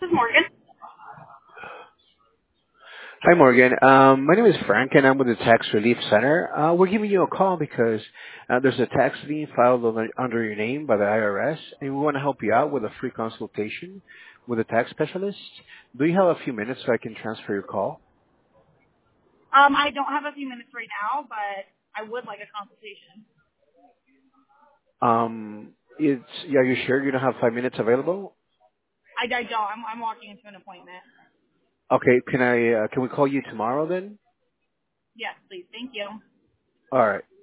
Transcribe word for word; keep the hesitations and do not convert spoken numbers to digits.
Morgan. Hi, Morgan. Um, my name is Frank, and I'm with the Tax Relief Center. Uh, we're giving you a call because uh, there's a tax lien filed under, under your name by the I R S, and we want to help you out with a free consultation with a tax specialist. Do you have a few minutes so I can transfer your call? Um, I don't have a few minutes right now, but I would like a consultation. Um, it's, are you sure you don't have five minutes available? I, I don't. I'm, I'm walking into an appointment. Okay, can I? Uh, can we call you tomorrow then? Yes, please. Thank you. All right.